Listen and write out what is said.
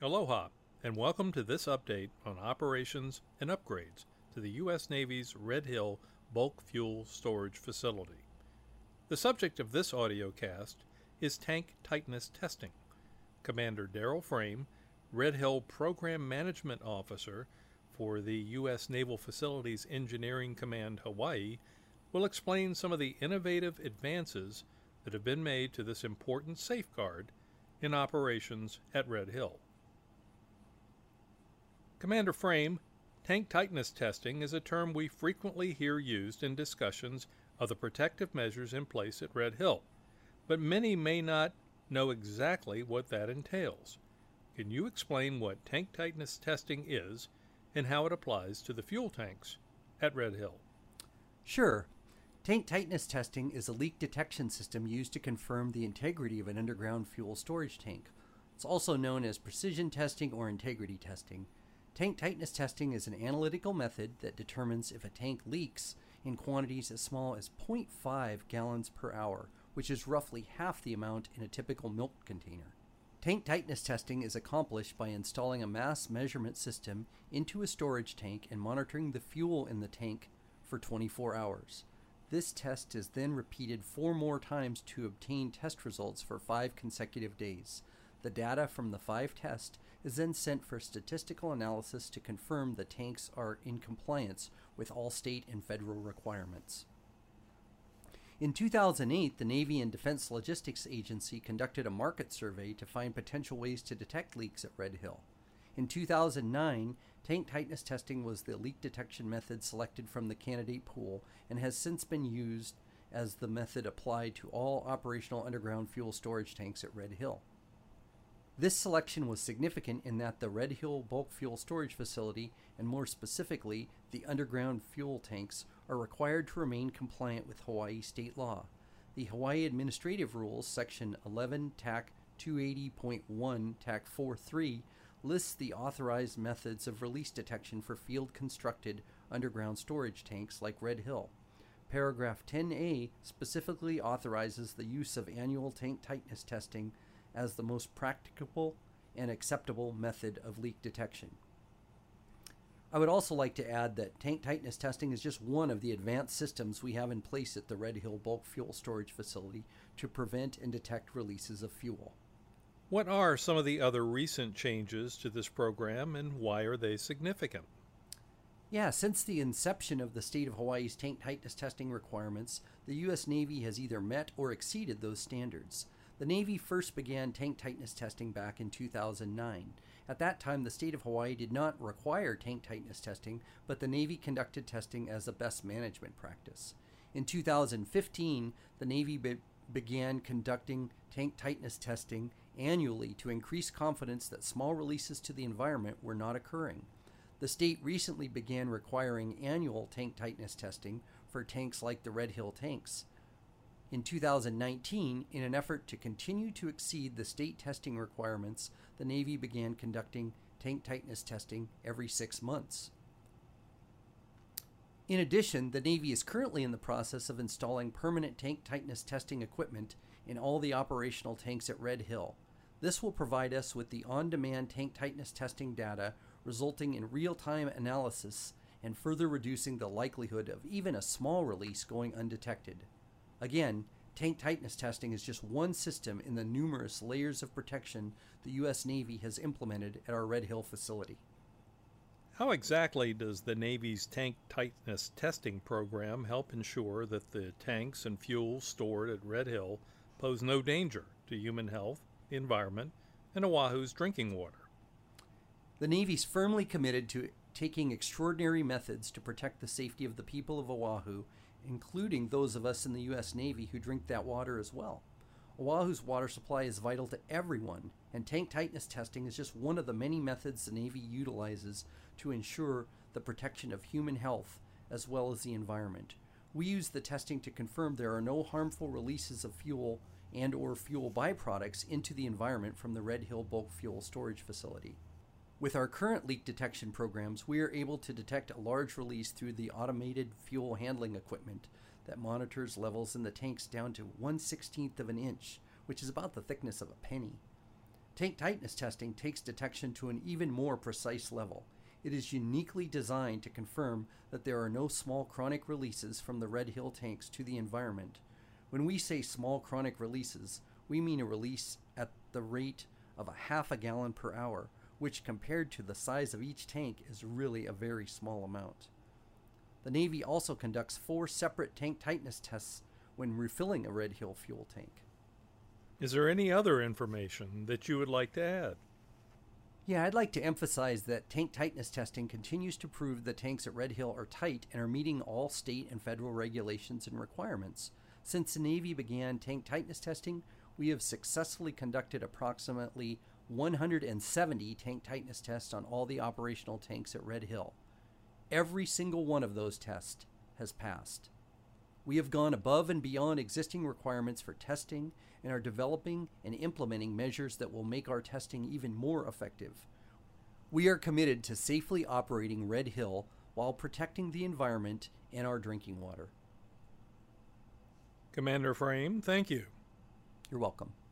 Aloha, and welcome to this update on operations and upgrades to the U.S. Navy's Red Hill Bulk Fuel Storage Facility. The subject of this audiocast is tank tightness testing. Commander Daryl Frame, Red Hill Program Management Officer for the U.S. Naval Facilities Engineering Command Hawaii, will explain some of the innovative advances that have been made to this important safeguard in operations at Red Hill. Commander Frame, tank tightness testing is a term we frequently hear used in discussions of the protective measures in place at Red Hill, but many may not know exactly what that entails. Can you explain what tank tightness testing is and how it applies to the fuel tanks at Red Hill? Sure. Tank tightness testing is a leak detection system used to confirm the integrity of an underground fuel storage tank. It's also known as precision testing or integrity testing. Tank tightness testing is an analytical method that determines if a tank leaks in quantities as small as 0.5 gallons per hour, which is roughly half the amount in a typical milk container. Tank tightness testing is accomplished by installing a mass measurement system into a storage tank and monitoring the fuel in the tank for 24 hours. This test is then repeated 4 more times to obtain test results for 5 consecutive days. The data from the 5 tests is then sent for statistical analysis to confirm the tanks are in compliance with all state and federal requirements. In 2008, the Navy and Defense Logistics Agency conducted a market survey to find potential ways to detect leaks at Red Hill. In 2009, tank tightness testing was the leak detection method selected from the candidate pool and has since been used as the method applied to all operational underground fuel storage tanks at Red Hill. This selection was significant in that the Red Hill Bulk Fuel Storage Facility, and more specifically, the underground fuel tanks, are required to remain compliant with Hawaii state law. The Hawaii Administrative Rules, Section 11, TAC 280.1, TAC 4.3, lists the authorized methods of release detection for field-constructed underground storage tanks like Red Hill. Paragraph 10A specifically authorizes the use of annual tank tightness testing as the most practicable and acceptable method of leak detection. I would also like to add that tank tightness testing is just one of the advanced systems we have in place at the Red Hill Bulk Fuel Storage Facility to prevent and detect releases of fuel. What are some of the other recent changes to this program and why are they significant? Yeah, since the inception of the state of Hawaii's tank tightness testing requirements, the U.S. Navy has either met or exceeded those standards. The Navy first began tank tightness testing back in 2009. At that time, the state of Hawaii did not require tank tightness testing, but the Navy conducted testing as a best management practice. In 2015, the Navy began conducting tank tightness testing annually to increase confidence that small releases to the environment were not occurring. The state recently began requiring annual tank tightness testing for tanks like the Red Hill tanks. In 2019, in an effort to continue to exceed the state testing requirements, the Navy began conducting tank tightness testing every 6 months. In addition, the Navy is currently in the process of installing permanent tank tightness testing equipment in all the operational tanks at Red Hill. This will provide us with the on-demand tank tightness testing data, resulting in real-time analysis and further reducing the likelihood of even a small release going undetected. Again, tank tightness testing is just one system in the numerous layers of protection the U.S. Navy has implemented at our Red Hill facility. How exactly does the Navy's tank tightness testing program help ensure that the tanks and fuel stored at Red Hill pose no danger to human health, the environment, and Oahu's drinking water? The Navy's firmly committed to taking extraordinary methods to protect the safety of the people of Oahu, including those of us in the U.S. Navy who drink that water as well. Oahu's water supply is vital to everyone, and tank tightness testing is just one of the many methods the Navy utilizes to ensure the protection of human health as well as the environment. We use the testing to confirm there are no harmful releases of fuel and or fuel byproducts into the environment from the Red Hill Bulk Fuel Storage Facility. With our current leak detection programs, we are able to detect a large release through the automated fuel handling equipment that monitors levels in the tanks down to 1/16 of an inch, which is about the thickness of a penny. Tank tightness testing takes detection to an even more precise level. It is uniquely designed to confirm that there are no small chronic releases from the Red Hill tanks to the environment. When we say small chronic releases, we mean a release at the rate of a half a gallon per hour, which compared to the size of each tank is really a very small amount. The Navy also conducts 4 separate tank tightness tests when refilling a Red Hill fuel tank. Is there any other information that you would like to add? Yeah, I'd like to emphasize that tank tightness testing continues to prove the tanks at Red Hill are tight and are meeting all state and federal regulations and requirements. Since the Navy began tank tightness testing, we have successfully conducted approximately 170 tank tightness tests on all the operational tanks at Red Hill. Every single one of those tests has passed. We have gone above and beyond existing requirements for testing and are developing and implementing measures that will make our testing even more effective. We are committed to safely operating Red Hill while protecting the environment and our drinking water. Commander Frame, thank you. You're welcome.